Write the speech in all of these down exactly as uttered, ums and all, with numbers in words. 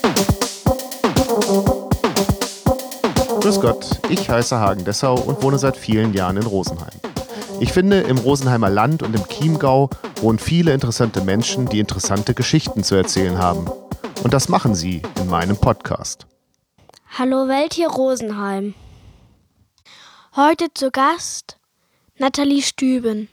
Grüß Gott, ich heiße Hagen Dessau und wohne seit vielen Jahren in Rosenheim. Ich finde, im Rosenheimer Land und im Chiemgau wohnen viele interessante Menschen, die interessante Geschichten zu erzählen haben. Und das machen sie in meinem Podcast. Hallo Welt, hier Rosenheim. Heute zu Gast Nathalie Stüben.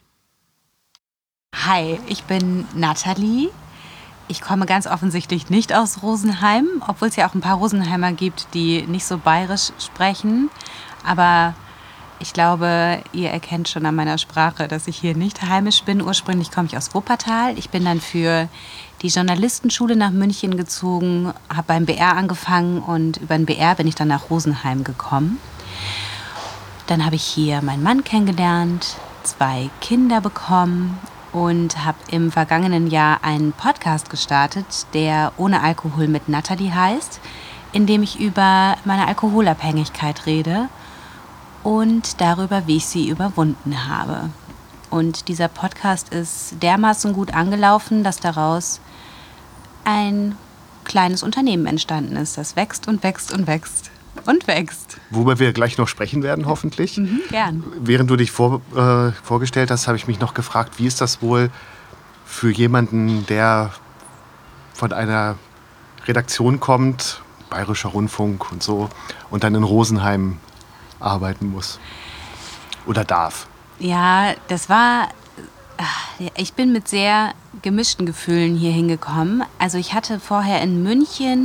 Hi, ich bin Nathalie. Ich komme ganz offensichtlich nicht aus Rosenheim, obwohl es ja auch ein paar Rosenheimer gibt, die nicht so bayerisch sprechen. Aber ich glaube, ihr erkennt schon an meiner Sprache, dass ich hier nicht heimisch bin. Ursprünglich komme ich aus Wuppertal. Ich bin dann für die Journalistenschule nach München gezogen, habe beim B R angefangen und über den B R bin ich dann nach Rosenheim gekommen. Dann habe ich hier meinen Mann kennengelernt, zwei Kinder bekommen und habe im vergangenen Jahr einen Podcast gestartet, der Ohne Alkohol mit Nathalie heißt, in dem ich über meine Alkoholabhängigkeit rede und darüber, wie ich sie überwunden habe. Und dieser Podcast ist dermaßen gut angelaufen, dass daraus ein kleines Unternehmen entstanden ist, das wächst und wächst und wächst und wächst. Worüber wir gleich noch sprechen werden, hoffentlich. Mhm, gern. Während du dich vor, äh, vorgestellt hast, habe ich mich noch gefragt, wie ist das wohl für jemanden, der von einer Redaktion kommt, Bayerischer Rundfunk und so, und dann in Rosenheim arbeiten muss oder darf? Ja, das war... Ich bin mit sehr gemischten Gefühlen hier hingekommen. Also ich hatte vorher in München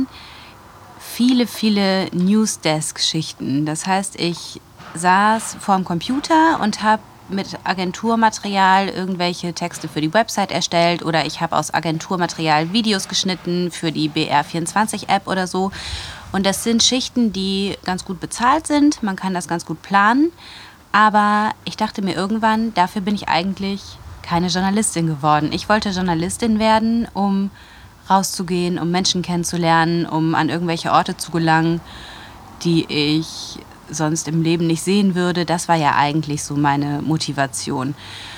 viele, viele Newsdesk-Schichten. Das heißt, ich saß vor dem Computer und habe mit Agenturmaterial irgendwelche Texte für die Website erstellt oder ich habe aus Agenturmaterial Videos geschnitten für die B R vierundzwanzig App oder so. Und das sind Schichten, die ganz gut bezahlt sind. Man kann das ganz gut planen. Aber ich dachte mir irgendwann, dafür bin ich eigentlich keine Journalistin geworden. Ich wollte Journalistin werden, um rauszugehen, um Menschen kennenzulernen, um an irgendwelche Orte zu gelangen, die ich sonst im Leben nicht sehen würde. Das war ja eigentlich so meine Motivation.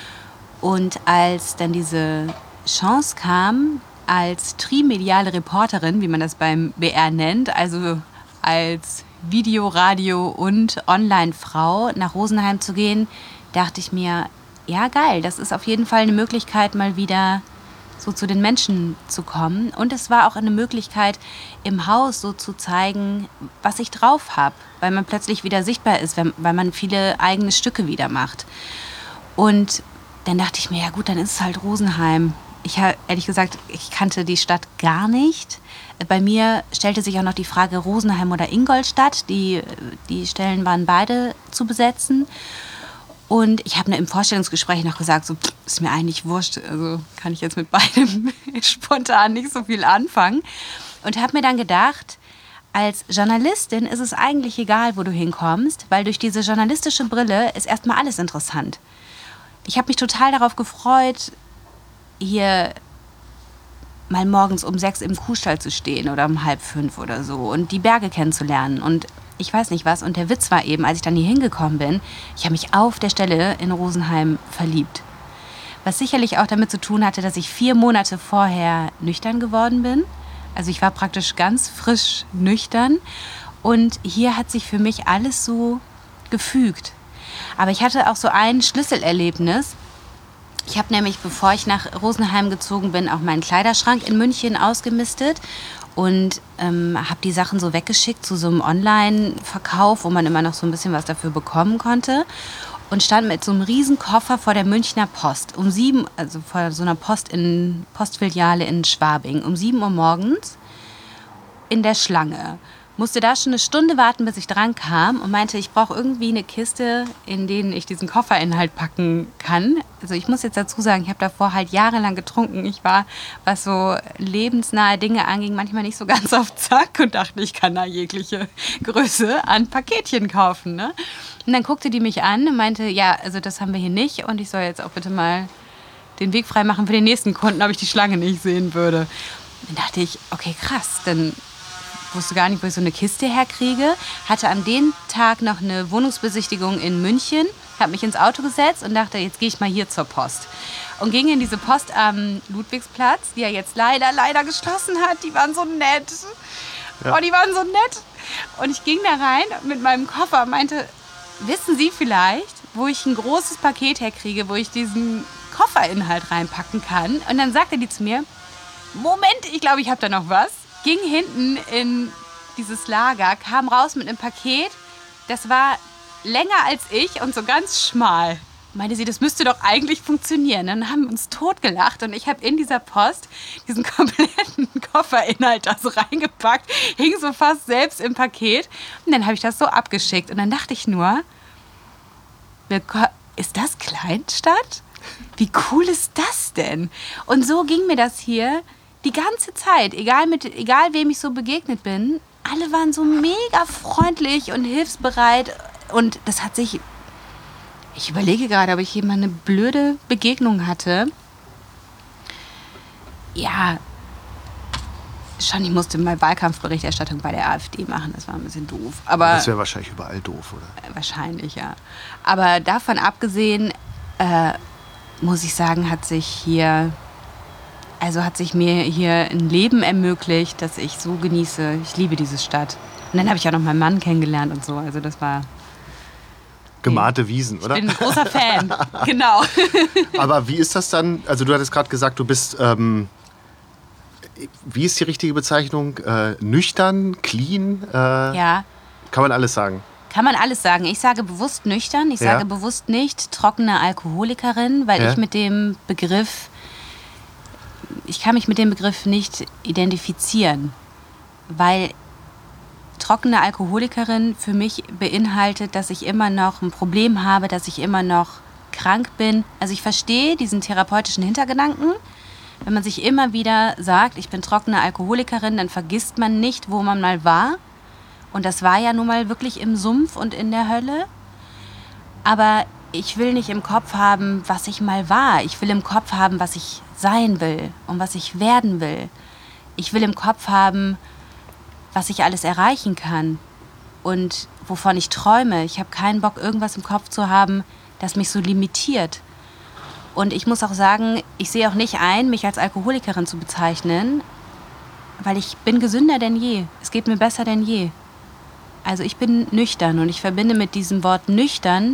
Und als dann diese Chance kam, als trimediale Reporterin, wie man das beim B R nennt, also als Video-, Radio- und Online-Frau nach Rosenheim zu gehen, dachte ich mir, ja geil, das ist auf jeden Fall eine Möglichkeit, mal wieder so zu den Menschen zu kommen. Und es war auch eine Möglichkeit, im Haus so zu zeigen, was ich drauf habe, weil man plötzlich wieder sichtbar ist, weil man viele eigene Stücke wieder macht. Und dann dachte ich mir, ja gut, dann ist es halt Rosenheim. Ich habe ehrlich gesagt, ich kannte die Stadt gar nicht. Bei mir stellte sich auch noch die Frage Rosenheim oder Ingolstadt. Die, die Stellen waren beide zu besetzen. Und ich habe im Vorstellungsgespräch noch gesagt, so, ist mir eigentlich wurscht, also kann ich jetzt mit beidem spontan nicht so viel anfangen. Und habe mir dann gedacht, als Journalistin ist es eigentlich egal, wo du hinkommst, weil durch diese journalistische Brille ist erstmal alles interessant. Ich habe mich total darauf gefreut, hier mal morgens um sechs im Kuhstall zu stehen oder um halb fünf oder so und die Berge kennenzulernen und ich weiß nicht was. Und der Witz war eben, als ich dann hier hingekommen bin, ich habe mich auf der Stelle in Rosenheim verliebt. Was sicherlich auch damit zu tun hatte, dass ich vier Monate vorher nüchtern geworden bin. Also ich war praktisch ganz frisch nüchtern. Und hier hat sich für mich alles so gefügt. Aber ich hatte auch so ein Schlüsselerlebnis. Ich habe nämlich, bevor ich nach Rosenheim gezogen bin, auch meinen Kleiderschrank in München ausgemistet. Und ähm, habe die Sachen so weggeschickt zu so einem Online-Verkauf, wo man immer noch so ein bisschen was dafür bekommen konnte. Und stand mit so einem riesen Koffer vor der Münchner Post. Um sieben, also vor so einer Post in, Postfiliale in Schwabing. Um sieben Uhr morgens in der Schlange. Musste da schon eine Stunde warten, bis ich dran kam und meinte, ich brauche irgendwie eine Kiste, in denen ich diesen Kofferinhalt packen kann. Also ich muss jetzt dazu sagen, ich habe davor halt jahrelang getrunken. Ich war, was so lebensnahe Dinge anging, manchmal nicht so ganz auf Zack und dachte, ich kann da jegliche Größe an Paketchen kaufen. Ne? Und dann guckte die mich an und meinte, ja, also das haben wir hier nicht und ich soll jetzt auch bitte mal den Weg frei machen für den nächsten Kunden, ob ich die Schlange nicht sehen würde. Dann dachte ich, okay, krass, dann wusste gar nicht, wo ich so eine Kiste herkriege. Hatte an dem Tag noch eine Wohnungsbesichtigung in München, habe mich ins Auto gesetzt und dachte, jetzt gehe ich mal hier zur Post. Und ging in diese Post am Ludwigsplatz, die ja jetzt leider, leider geschlossen hat. Die waren so nett. Ja. Oh, die waren so nett. Und ich ging da rein mit meinem Koffer und meinte, wissen Sie vielleicht, wo ich ein großes Paket herkriege, wo ich diesen Kofferinhalt reinpacken kann? Und dann sagte die zu mir, Moment, ich glaube, ich habe da noch was. Ging hinten in dieses Lager, kam raus mit einem Paket, das war länger als ich und so ganz schmal. Meinte sie, das müsste doch eigentlich funktionieren. Dann haben wir uns totgelacht und ich habe in dieser Post diesen kompletten Kofferinhalt da so reingepackt, hing so fast selbst im Paket und dann habe ich das so abgeschickt. Und dann dachte ich nur, ist das Kleinstadt? Wie cool ist das denn? Und so ging mir das hier die ganze Zeit, egal, mit, egal wem ich so begegnet bin. Alle waren so mega freundlich und hilfsbereit und das hat sich... Ich überlege gerade, ob ich hier mal eine blöde Begegnung hatte. Ja, schon, ich musste mal Wahlkampfberichterstattung bei der AfD machen. Das war ein bisschen doof. Aber das wäre wahrscheinlich überall doof, oder? Wahrscheinlich, ja. Aber davon abgesehen, äh, muss ich sagen, hat sich hier... Also hat sich mir hier ein Leben ermöglicht, das ich so genieße. Ich liebe diese Stadt. Und dann habe ich auch noch meinen Mann kennengelernt und so. Also das war... Gemalte Wiesen, oder? Ich bin ein großer Fan, genau. Aber wie ist das dann? Also du hattest gerade gesagt, du bist, ähm, wie ist die richtige Bezeichnung? Äh, nüchtern, clean? Äh, ja. Kann man alles sagen? Kann man alles sagen. Ich sage bewusst nüchtern. Ich Ja. sage bewusst nicht trockene Alkoholikerin, weil Ja. ich mit dem Begriff, ich kann mich mit dem Begriff nicht identifizieren, weil trockene Alkoholikerin für mich beinhaltet, dass ich immer noch ein Problem habe, dass ich immer noch krank bin. Also ich verstehe diesen therapeutischen Hintergedanken. Wenn man sich immer wieder sagt, ich bin trockene Alkoholikerin, dann vergisst man nicht, wo man mal war. Und das war ja nun mal wirklich im Sumpf und in der Hölle. Aber ich will nicht im Kopf haben, was ich mal war. Ich will im Kopf haben, was ich sein will und was ich werden will. Ich will im Kopf haben, was ich alles erreichen kann und wovon ich träume. Ich habe keinen Bock, irgendwas im Kopf zu haben, das mich so limitiert. Und ich muss auch sagen, ich sehe auch nicht ein, mich als Alkoholikerin zu bezeichnen, weil ich bin gesünder denn je. Es geht mir besser denn je. Also ich bin nüchtern und ich verbinde mit diesem Wort nüchtern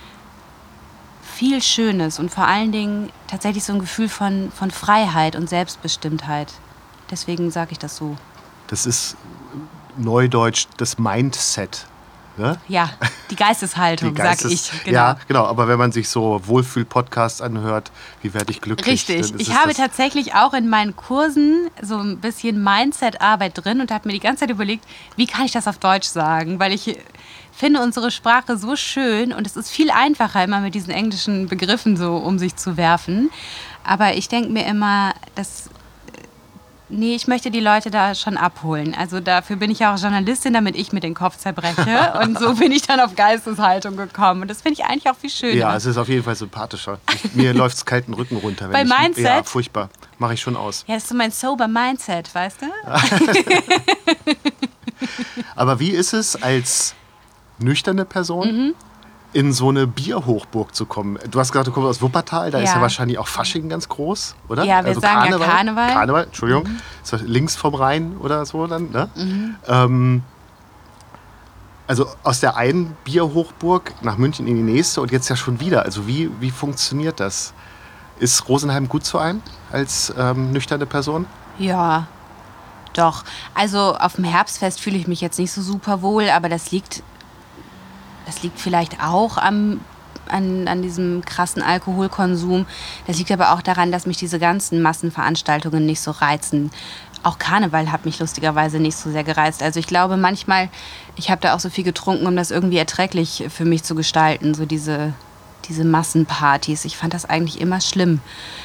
viel Schönes und vor allen Dingen tatsächlich so ein Gefühl von, von Freiheit und Selbstbestimmtheit. Deswegen sage ich das so. Das ist neudeutsch das Mindset. Ne? Ja, die Geisteshaltung, Die Geistes- sag ich. Genau. Ja, genau. Aber wenn man sich so Wohlfühl-Podcasts anhört, wie werde ich glücklich? Richtig. dann ist Ich es habe das- tatsächlich auch in meinen Kursen so ein bisschen Mindset-Arbeit drin und habe mir die ganze Zeit überlegt, wie kann ich das auf Deutsch sagen? Weil ich finde unsere Sprache so schön und es ist viel einfacher, immer mit diesen englischen Begriffen so um sich zu werfen. Aber ich denke mir immer, dass... Nee, ich möchte die Leute da schon abholen. Also dafür bin ich ja auch Journalistin, damit ich mir den Kopf zerbreche. Und so bin ich dann auf Geisteshaltung gekommen. Und das finde ich eigentlich auch viel schöner. Ja, es ist auf jeden Fall sympathischer. Ich, mir läuft es kalten Rücken runter. Wenn Bei ich, Mindset? Ja, furchtbar. Mache ich schon aus. Ja, das ist so mein sober Mindset, weißt du? Aber wie ist es als nüchterne Person, Mhm. in so eine Bierhochburg zu kommen? Du hast gesagt, du kommst aus Wuppertal, da ist Ja. ja wahrscheinlich auch Fasching ganz groß, oder? Ja, wir sagen ja Karneval. Karneval, Entschuldigung. Mhm. Ist das links vom Rhein oder so dann, ne? Ähm, also aus der einen Bierhochburg nach München in die nächste und jetzt ja schon wieder. Also wie, wie funktioniert das? Ist Rosenheim gut zu einem als ähm, nüchterne Person? Ja, doch. Also auf dem Herbstfest fühle ich mich jetzt nicht so super wohl, aber das liegt, das liegt vielleicht auch am, an, an diesem krassen Alkoholkonsum. Das liegt aber auch daran, dass mich diese ganzen Massenveranstaltungen nicht so reizen. Auch Karneval hat mich lustigerweise nicht so sehr gereizt. Also ich glaube manchmal, ich habe da auch so viel getrunken, um das irgendwie erträglich für mich zu gestalten, so diese, diese Massenpartys. Ich fand das eigentlich immer schlimm.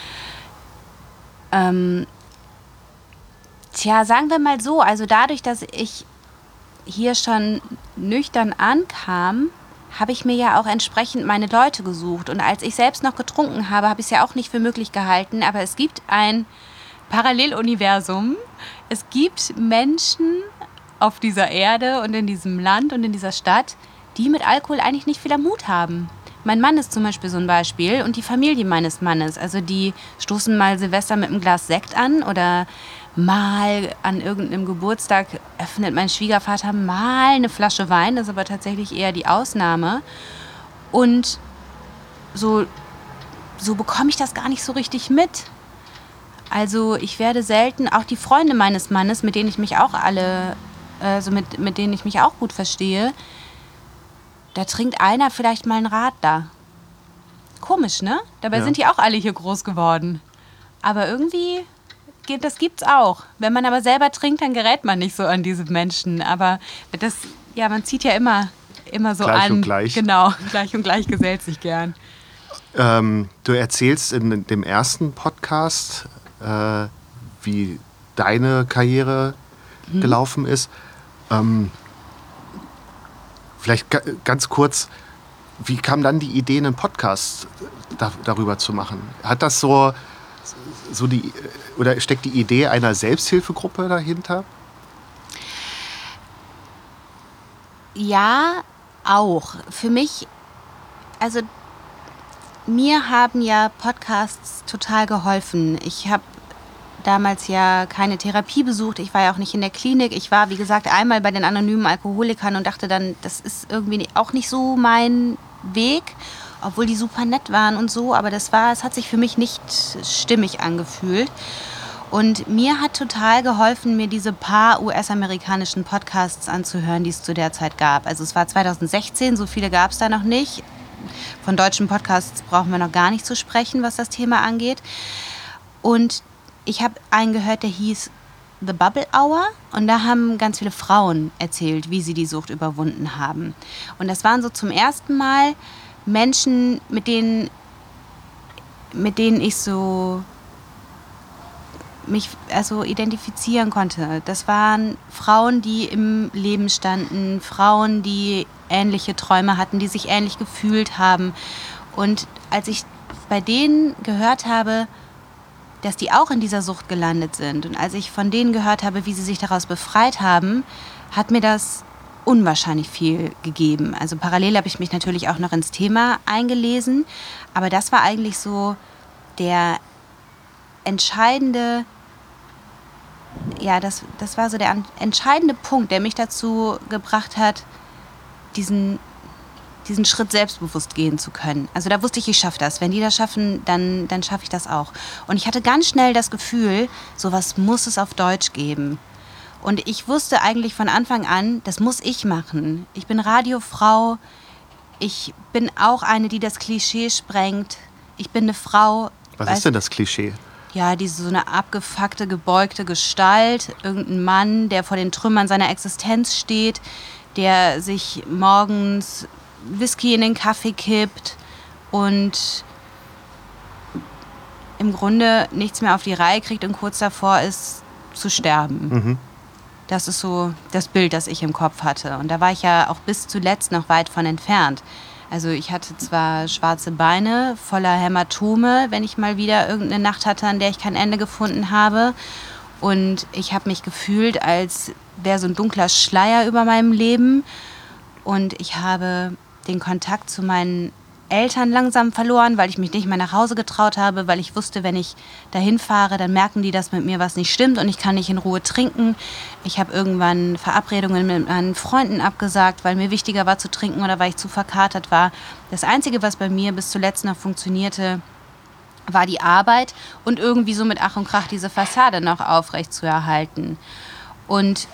Ähm, tja, sagen wir mal so, also dadurch, dass ich hier schon nüchtern ankam, habe ich mir ja auch entsprechend meine Leute gesucht. Und als ich selbst noch getrunken habe, habe ich es ja auch nicht für möglich gehalten. Aber es gibt ein Paralleluniversum. Es gibt Menschen auf dieser Erde und in diesem Land und in dieser Stadt, die mit Alkohol eigentlich nicht viel am Hut haben. mein Mann ist zum Beispiel so ein Beispiel und die Familie meines Mannes. Also die stoßen mal Silvester mit einem Glas Sekt an oder mal an irgendeinem Geburtstag öffnet mein Schwiegervater mal eine Flasche Wein. Das ist aber tatsächlich eher die Ausnahme. Und so, so bekomme ich das gar nicht so richtig mit. Also ich werde selten, auch die Freunde meines Mannes, mit denen ich mich auch alle, also mit, mit denen ich mich auch gut verstehe, da trinkt einer vielleicht mal einen Radler. Komisch, ne? Dabei Ja. sind die auch alle hier groß geworden. Aber irgendwie, geht- das gibt's auch. Wenn man aber selber trinkt, dann gerät man nicht so an diese Menschen. Aber das, ja, man zieht ja immer, immer so Gleich an. und gleich. Genau, gleich und gleich gesellt sich gern. Ähm, du erzählst in dem ersten Podcast, äh, wie deine Karriere Mhm. gelaufen ist. Ähm, vielleicht ga ganz kurz, wie kam dann die Idee, einen Podcast da, darüber zu machen? Hat das so, so die, oder steckt die Idee einer Selbsthilfegruppe dahinter? Ja, auch. Für mich, also mir haben ja Podcasts total geholfen. Ich habe damals ja keine Therapie besucht. Ich war ja auch nicht in der Klinik. Ich war, wie gesagt, einmal bei den anonymen Alkoholikern und dachte dann, das ist irgendwie auch nicht so mein Weg, obwohl die super nett waren und so. Aber das war, es hat sich für mich nicht stimmig angefühlt. Und mir hat total geholfen, mir diese paar U S-amerikanischen Podcasts anzuhören, die es zu der Zeit gab. Also es war zwanzig sechzehn, so viele gab es da noch nicht. Von deutschen Podcasts brauchen wir noch gar nicht zu sprechen, was das Thema angeht. Und ich habe einen gehört, der hieß The Bubble Hour. Und da haben ganz viele Frauen erzählt, wie sie die Sucht überwunden haben. Und das waren so zum ersten Mal Menschen, mit denen, mit denen ich so mich also identifizieren konnte. Das waren Frauen, die im Leben standen, Frauen, die ähnliche Träume hatten, die sich ähnlich gefühlt haben. Und als ich bei denen gehört habe, dass die auch in dieser Sucht gelandet sind und als ich von denen gehört habe, wie sie sich daraus befreit haben, hat mir das unwahrscheinlich viel gegeben. Also parallel habe ich mich natürlich auch noch ins Thema eingelesen, aber das war eigentlich so der entscheidende, ja, das, das war so der entscheidende Punkt, der mich dazu gebracht hat, diesen, diesen Schritt selbstbewusst gehen zu können. Also da wusste ich, ich schaffe das. Wenn die das schaffen, dann, dann schaffe ich das auch. Und ich hatte ganz schnell das Gefühl, sowas muss es auf Deutsch geben. Und ich wusste eigentlich von Anfang an, das muss ich machen. Ich bin Radiofrau, ich bin auch eine, die das Klischee sprengt. Ich bin eine Frau. Was weißt- ist denn das Klischee? Ja, diese so eine abgefuckte, gebeugte Gestalt. Irgendein Mann, der vor den Trümmern seiner Existenz steht, der sich morgens Whisky in den Kaffee kippt und im Grunde nichts mehr auf die Reihe kriegt und kurz davor ist, zu sterben. Mhm. Das ist so das Bild, das ich im Kopf hatte. Und da war ich ja auch bis zuletzt noch weit von entfernt. Also ich hatte zwar schwarze Beine voller Hämatome, wenn ich mal wieder irgendeine Nacht hatte, an der ich kein Ende gefunden habe. Und ich habe mich gefühlt, als wäre so ein dunkler Schleier über meinem Leben. Und ich habe den Kontakt zu meinen Eltern langsam verloren, weil ich mich nicht mehr nach Hause getraut habe, weil ich wusste, wenn ich dahin fahre, dann merken die, dass mit mir was nicht stimmt und ich kann nicht in Ruhe trinken. Ich habe irgendwann Verabredungen mit meinen Freunden abgesagt, weil mir wichtiger war zu trinken oder weil ich zu verkatert war. Das Einzige, was bei mir bis zuletzt noch funktionierte, war die Arbeit und irgendwie so mit Ach und Krach diese Fassade noch aufrecht zu erhalten. Und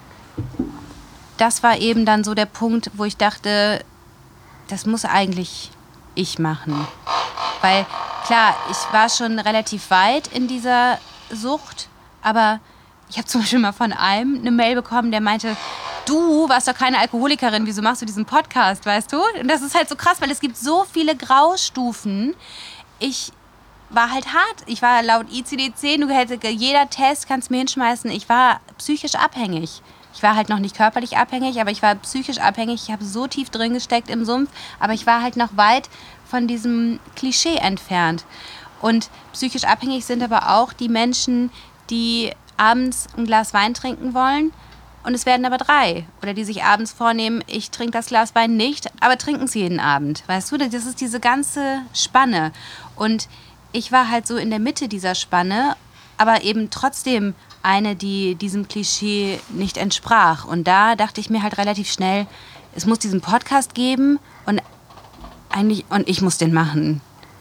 das war eben dann so der Punkt, wo ich dachte, das muss eigentlich ich machen. Weil, klar, ich war schon relativ weit in dieser Sucht, aber ich habe zum Beispiel mal von einem eine Mail bekommen, der meinte, du warst doch keine Alkoholikerin, wieso machst du diesen Podcast, weißt du? Und das ist halt so krass, weil es gibt so viele Graustufen. Ich war halt hart. Ich war laut I C D zehn, du hättest, jeder Test kannst mir hinschmeißen, ich war psychisch abhängig. Ich war halt noch nicht körperlich abhängig, aber ich war psychisch abhängig. Ich habe so tief drin gesteckt im Sumpf, aber ich war halt noch weit von diesem Klischee entfernt. Und psychisch abhängig sind aber auch die Menschen, die abends ein Glas Wein trinken wollen und es werden aber drei. Oder die sich abends vornehmen, ich trinke das Glas Wein nicht, aber trinken es jeden Abend. Weißt du, das ist diese ganze Spanne. Und ich war halt so in der Mitte dieser Spanne, aber eben trotzdem eine, die diesem Klischee nicht entsprach. Und da dachte ich mir halt relativ schnell, es muss diesen Podcast geben und eigentlich und ich muss den machen.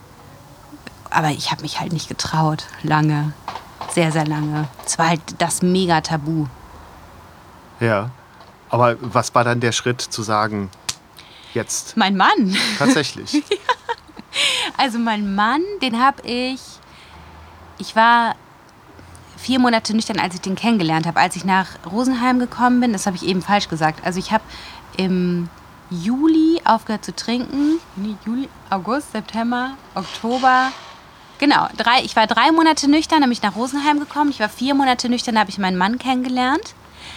Aber ich habe mich halt nicht getraut. Lange. Sehr, sehr lange. Es war halt das Mega-Tabu. Ja. Aber was war dann der Schritt zu sagen, jetzt? Mein Mann. Tatsächlich. Ja. Also mein Mann, den habe ich... Ich war vier Monate nüchtern, als ich den kennengelernt habe. Als ich nach Rosenheim gekommen bin, das habe ich eben falsch gesagt. Also ich habe im Juli aufgehört zu trinken. Juli, August, September, Oktober... Genau, drei, ich war drei Monate nüchtern, dann bin ich nach Rosenheim gekommen. Ich war vier Monate nüchtern, da habe ich meinen Mann kennengelernt.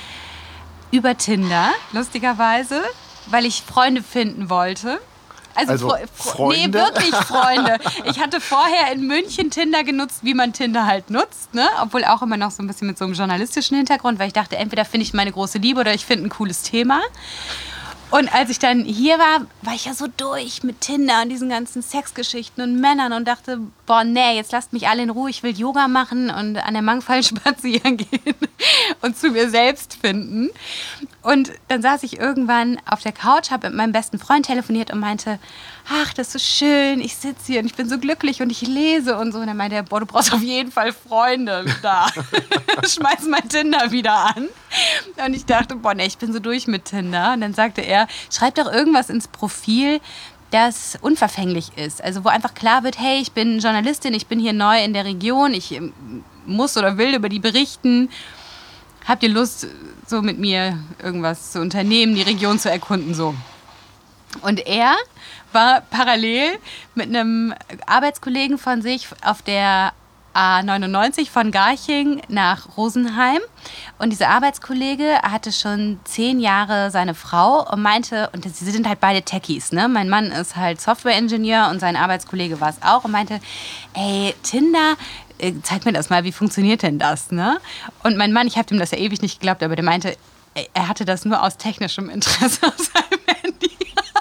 Über Tinder, lustigerweise, weil ich Freunde finden wollte. Also, also Fre Freunde? Nee, wirklich Freunde. Ich hatte vorher in München Tinder genutzt, wie man Tinder halt nutzt. Ne? Obwohl auch immer noch so ein bisschen mit so einem journalistischen Hintergrund, weil ich dachte, entweder finde ich meine große Liebe oder ich finde ein cooles Thema. Und als ich dann hier war, war ich ja so durch mit Tinder und diesen ganzen Sexgeschichten und Männern und dachte, boah, nee, jetzt lasst mich alle in Ruhe, ich will Yoga machen und an der Mangfall spazieren gehen und zu mir selbst finden. Und dann saß ich irgendwann auf der Couch, habe mit meinem besten Freund telefoniert und meinte, ach, das ist so schön, ich sitze hier und ich bin so glücklich und ich lese und so. Und dann meinte er, boah, du brauchst auf jeden Fall Freunde da. Schmeiß mein Tinder wieder an. Und ich dachte, boah, nee, ich bin so durch mit Tinder. Und dann sagte er, schreib doch irgendwas ins Profil, das unverfänglich ist. Also wo einfach klar wird, hey, ich bin Journalistin, ich bin hier neu in der Region, ich muss oder will über die berichten. Habt ihr Lust, so mit mir irgendwas zu unternehmen, die Region zu erkunden, so. Und er war parallel mit einem Arbeitskollegen von sich auf der A neunundneunzig von Garching nach Rosenheim. Und dieser Arbeitskollege hatte schon zehn Jahre seine Frau und meinte, und sie sind halt beide Techies, ne? Mein Mann ist halt Softwareingenieur und sein Arbeitskollege war es auch und meinte, ey, Tinder, zeig mir das mal, wie funktioniert denn das, ne? Und mein Mann, ich habe ihm das ja ewig nicht geglaubt, aber der meinte, er hatte das nur aus technischem Interesse auf seinem Handy.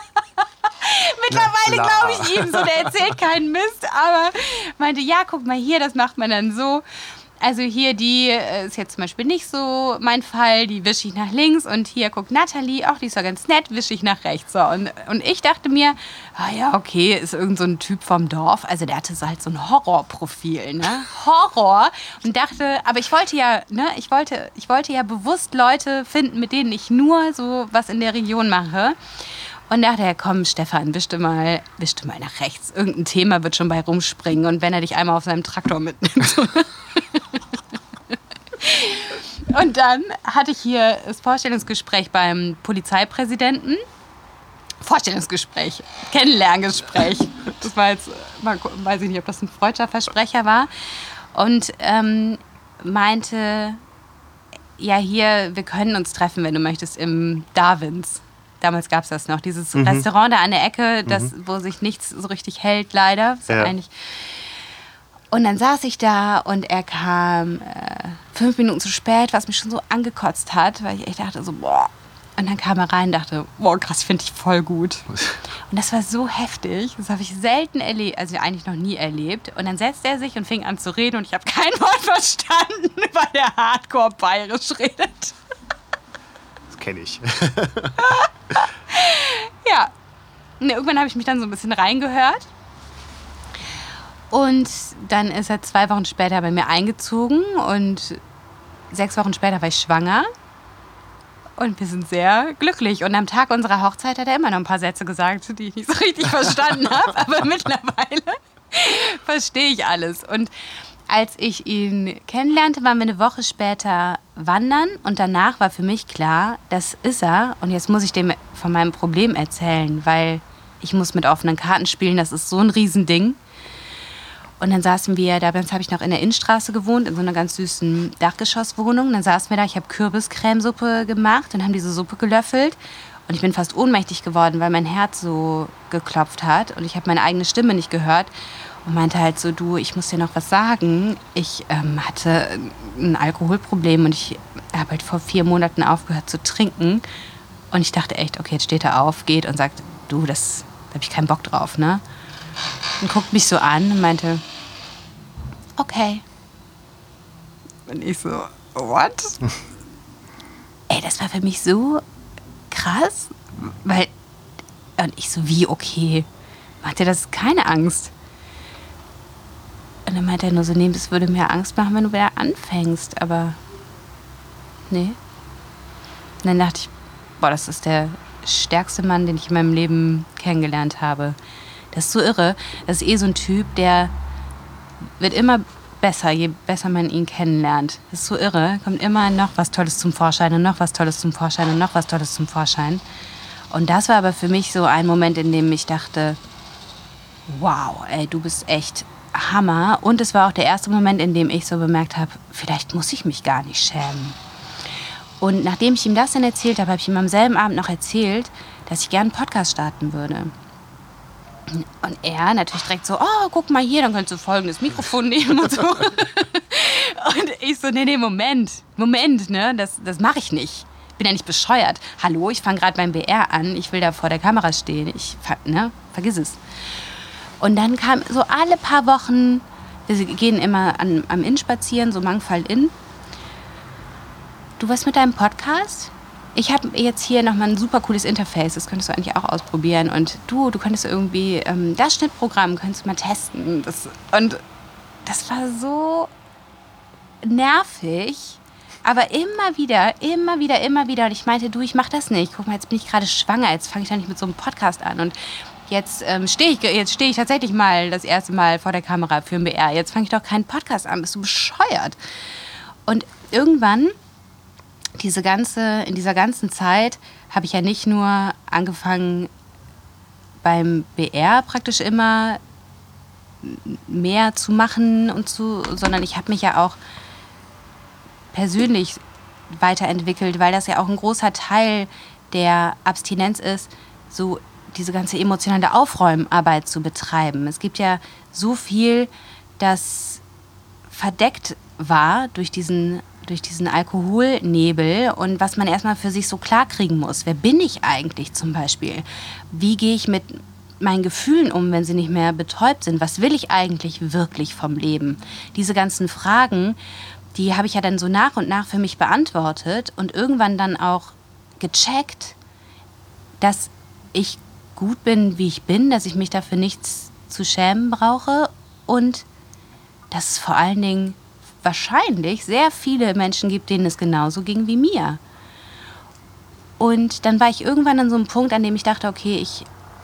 Mittlerweile glaube ich ihm so, der erzählt keinen Mist, aber meinte, ja, guck mal hier, das macht man dann so. Also hier, die ist jetzt zum Beispiel nicht so mein Fall, die wische ich nach links und hier, guck, Nathalie, ach, die ist ja ganz nett, wische ich nach rechts. So. Und, und ich dachte mir, ah ja, okay, ist irgend so ein Typ vom Dorf, also der hatte so halt so ein Horrorprofil, ne, Horror. Und dachte, aber ich wollte ja, ne, ich wollte, ich wollte ja bewusst Leute finden, mit denen ich nur so was in der Region mache. Und dachte er, komm, Stefan, wischte mal, wischte mal nach rechts. Irgendein Thema wird schon bei rumspringen. Und wenn er dich einmal auf seinem Traktor mitnimmt. Und dann hatte ich hier das Vorstellungsgespräch beim Polizeipräsidenten. Vorstellungsgespräch, Kennenlerngespräch. Das war jetzt, weiß ich nicht, ob das ein freudscher Versprecher war. Und ähm, meinte, ja hier, wir können uns treffen, wenn du möchtest, im Darwins. Damals gab es das noch, dieses mhm. Restaurant da an der Ecke, das, mhm. wo sich nichts so richtig hält, leider. Ja. Eigentlich. Und dann saß ich da und er kam äh, fünf Minuten zu spät, was mich schon so angekotzt hat, weil ich echt dachte so, boah. Und dann kam er rein und dachte, boah, krass, finde ich voll gut. Und das war so heftig, das habe ich selten erlebt, also eigentlich noch nie erlebt. Und dann setzte er sich und fing an zu reden und ich habe kein Wort verstanden, weil er hardcore bayerisch redet. Kenne ich. Ja. Und irgendwann habe ich mich dann so ein bisschen reingehört. Und dann ist er zwei Wochen später bei mir eingezogen. Und sechs Wochen später war ich schwanger. Und wir sind sehr glücklich. Und am Tag unserer Hochzeit hat er immer noch ein paar Sätze gesagt, die ich nicht so richtig verstanden habe. Aber mittlerweile verstehe ich alles. Und als ich ihn kennenlernte, waren wir eine Woche später wandern und danach war für mich klar, das ist er. Und jetzt muss ich dem von meinem Problem erzählen, weil ich muss mit offenen Karten spielen, das ist so ein Riesending. Und dann saßen wir, damals habe ich noch in der Innenstraße gewohnt, in so einer ganz süßen Dachgeschosswohnung. Dann saßen wir da, ich habe Kürbiscremesuppe gemacht und haben diese Suppe gelöffelt. Und ich bin fast ohnmächtig geworden, weil mein Herz so geklopft hat und ich habe meine eigene Stimme nicht gehört. Und meinte halt so, du, ich muss dir noch was sagen. Ich ähm, hatte ein Alkoholproblem und ich habe halt vor vier Monaten aufgehört zu trinken. Und ich dachte echt, okay, jetzt steht er auf, geht und sagt, du, das, da habe ich keinen Bock drauf, ne? Und guckt mich so an und meinte, okay. Und ich so, what? Ey, das war für mich so krass, weil, und ich so, wie, okay? Mach dir das keine Angst? Und dann meinte er nur so, nee, das würde mir Angst machen, wenn du wieder anfängst, aber nee. Und dann dachte ich, boah, das ist der stärkste Mann, den ich in meinem Leben kennengelernt habe. Das ist so irre. Das ist eh so ein Typ, der wird immer besser, je besser man ihn kennenlernt. Das ist so irre. Kommt immer noch was Tolles zum Vorschein und noch was Tolles zum Vorschein und noch was Tolles zum Vorschein. Und das war aber für mich so ein Moment, in dem ich dachte, wow, ey, du bist echt Hammer. Und es war auch der erste Moment, in dem ich so bemerkt habe, vielleicht muss ich mich gar nicht schämen. Und nachdem ich ihm das dann erzählt habe, habe ich ihm am selben Abend noch erzählt, dass ich gerne einen Podcast starten würde. Und er natürlich direkt so, oh, guck mal hier, dann könntest du folgendes Mikrofon nehmen und so. Und ich so, nee, nee, Moment, Moment, ne, das, das mache ich nicht. Ich bin ja nicht bescheuert. Hallo, ich fange gerade beim B R an, ich will da vor der Kamera stehen. Ich, ne, vergiss es. Und dann kam so alle paar Wochen, wir gehen immer an, am Inn spazieren, so Mangfall Inn. Du, was mit deinem Podcast? Ich habe jetzt hier nochmal ein super cooles Interface, das könntest du eigentlich auch ausprobieren. Und du, du könntest irgendwie, ähm, das Schnittprogramm könntest du mal testen. Das, und das war so nervig, aber immer wieder, immer wieder, immer wieder. Und ich meinte, du, ich mach das nicht. Guck mal, jetzt bin ich gerade schwanger, jetzt fange ich doch nicht mit so einem Podcast an. Und jetzt ähm, stehe ich, jetzt stehe ich tatsächlich mal das erste Mal vor der Kamera für den B R. Jetzt fange ich doch keinen Podcast an, bist du bescheuert? Und irgendwann, diese ganze, in dieser ganzen Zeit, habe ich ja nicht nur angefangen, beim B R praktisch immer mehr zu machen und zu, sondern ich habe mich ja auch persönlich weiterentwickelt, weil das ja auch ein großer Teil der Abstinenz ist, so diese ganze emotionale Aufräumarbeit zu betreiben. Es gibt ja so viel, das verdeckt war durch diesen, durch diesen Alkoholnebel und was man erstmal für sich so klar kriegen muss. Wer bin ich eigentlich zum Beispiel? Wie gehe ich mit meinen Gefühlen um, wenn sie nicht mehr betäubt sind? Was will ich eigentlich wirklich vom Leben? Diese ganzen Fragen, die habe ich ja dann so nach und nach für mich beantwortet und irgendwann dann auch gecheckt, dass ich gut bin, wie ich bin, dass ich mich dafür nichts zu schämen brauche und dass es vor allen Dingen wahrscheinlich sehr viele Menschen gibt, denen es genauso ging wie mir. Und dann war ich irgendwann an so einem Punkt, an dem ich dachte, okay, ich...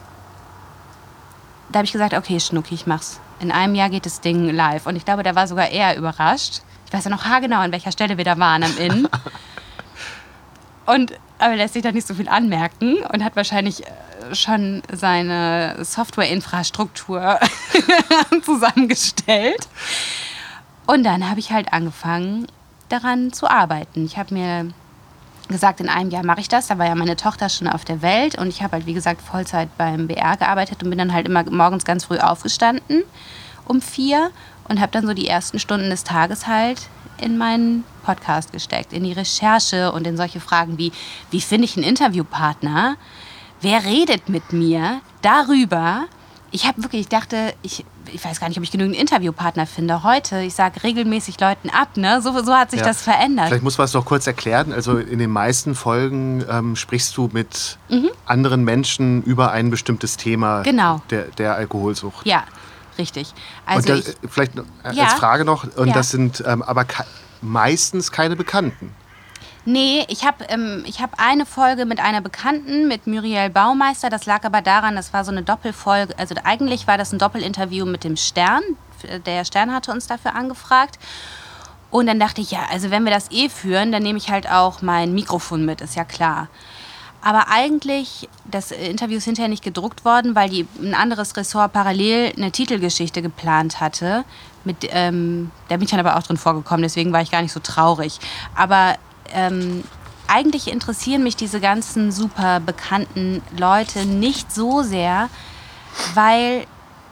Da habe ich gesagt, okay, Schnucki, ich mach's. In einem Jahr geht das Ding live. Und ich glaube, da war sogar er überrascht. Ich weiß ja noch haargenau, an welcher Stelle wir da waren am Inn. Und aber lässt sich da nicht so viel anmerken und hat wahrscheinlich schon seine Softwareinfrastruktur zusammengestellt. Und dann habe ich halt angefangen, daran zu arbeiten. Ich habe mir gesagt, in einem Jahr mache ich das. Da war ja meine Tochter schon auf der Welt. Und ich habe halt, wie gesagt, Vollzeit beim B R gearbeitet und bin dann halt immer morgens ganz früh aufgestanden, um vier. Und habe dann so die ersten Stunden des Tages halt in meinen Podcast gesteckt, in die Recherche und in solche Fragen wie, wie finde ich einen Interviewpartner? Wer redet mit mir darüber? Ich habe wirklich, ich dachte, ich, ich weiß gar nicht, ob ich genügend Interviewpartner finde. Heute, ich sage regelmäßig Leuten ab, ne? So, so hat sich ja das verändert. Vielleicht muss man es noch kurz erklären. Also in den meisten Folgen ähm, sprichst du mit mhm. anderen Menschen über ein bestimmtes Thema genau. der, der Alkoholsucht. Ja, richtig. Also und das, ich, vielleicht als ja, Frage noch, und ja. das sind ähm, aber ke- meistens keine Bekannten. Nee, ich habe ähm, ich hab eine Folge mit einer Bekannten, mit Muriel Baumeister. Das lag aber daran, das war so eine Doppelfolge. Also eigentlich war das ein Doppelinterview mit dem Stern. Der Stern hatte uns dafür angefragt. Und dann dachte ich, ja, also wenn wir das eh führen, dann nehme ich halt auch mein Mikrofon mit, ist ja klar. Aber eigentlich, das Interview ist hinterher nicht gedruckt worden, weil die, ein anderes Ressort parallel eine Titelgeschichte geplant hatte. Mit, ähm, da bin ich dann aber auch drin vorgekommen, deswegen war ich gar nicht so traurig. Aber ähm, eigentlich interessieren mich diese ganzen super bekannten Leute nicht so sehr, weil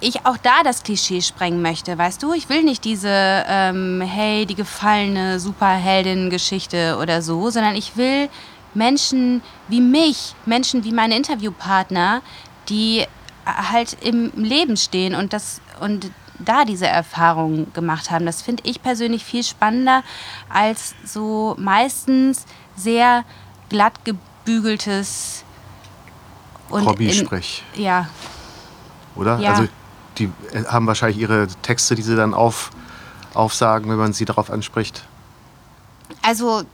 ich auch da das Klischee sprengen möchte, weißt du? Ich will nicht diese, ähm, hey, die gefallene Superheldin-Geschichte oder so, sondern ich will Menschen wie mich, Menschen wie meine Interviewpartner, die halt im Leben stehen und, das, und da diese Erfahrungen gemacht haben. Das finde ich persönlich viel spannender als so meistens sehr glatt gebügeltes und Hobby-Sprech. Ja. Oder? Ja. Also die haben wahrscheinlich ihre Texte, die sie dann auf, aufsagen, wenn man sie darauf anspricht. Also,